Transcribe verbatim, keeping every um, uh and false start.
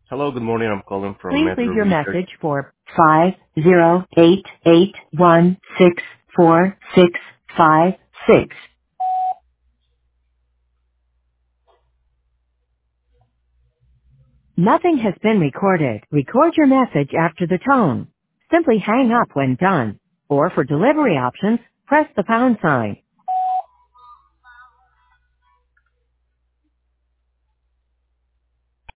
Hello, good morning. I'm calling from Please leave Metro your Research. message for five zero eight eight one six four six five six. Nothing has been recorded. Record your message after the tone. Simply hang up when done. Or for delivery options, press the pound sign.